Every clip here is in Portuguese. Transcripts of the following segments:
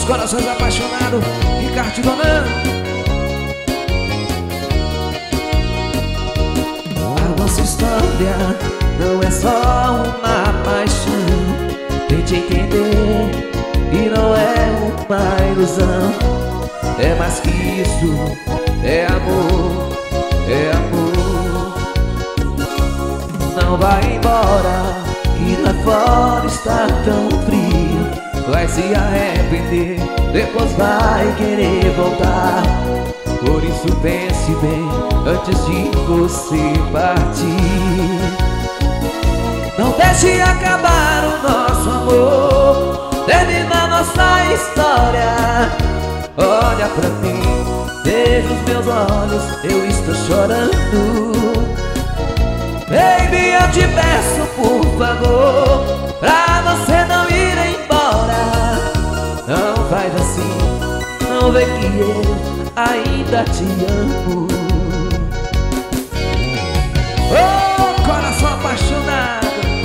dos corações apaixonados, Ricardo e Dona. A nossa história não é só uma paixão. Tente entender e não é uma ilusão. É mais que isso, é amor, é amor. Não vai embora, que lá fora está tão frio. Vai se arrepender, depois vai querer voltar. Por isso pense bem antes de você partir. Não deixe acabar o nosso amor, termina nossa história. Olha pra mim, veja os meus olhos, eu estou chorando. Baby, eu te peço por favor, pra você não ir embora. Não faz assim, não vê que eu ainda te amo. Oh, coração apaixonado.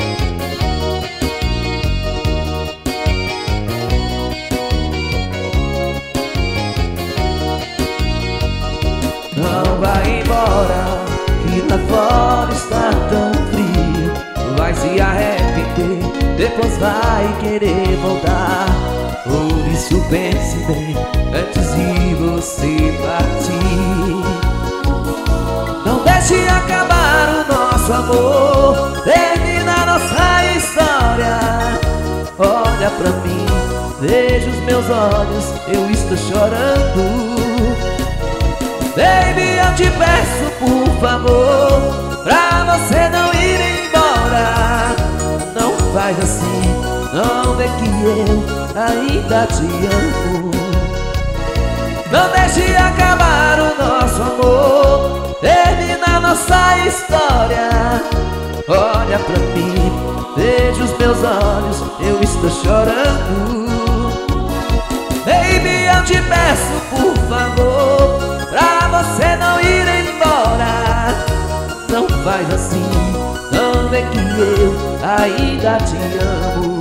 Não vai embora, que lá fora está tão frio. Vai se arrepender, depois vai querer voltar. Por isso pense bem antes de você partir. Não deixe acabar o nosso amor, termina nossa história. Olha pra mim, veja os meus olhos, eu estou chorando. Baby, eu te peço por favor, pra você não ir embora. Não faz assim, não vê que eu ainda te amo. Não deixe acabar o nosso amor, termina nossa história. Olha pra mim, veja os meus olhos, eu estou chorando. Baby, eu te peço por favor, pra você não ir embora. Não faz assim, não vê que eu ainda te amo.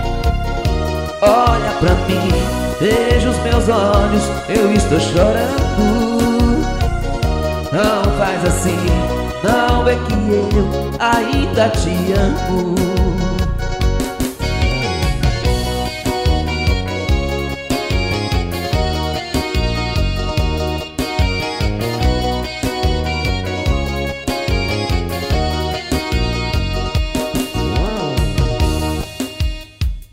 Olha pra mim, veja os meus olhos, eu estou chorando. Não faz assim, não vê que eu ainda te amo.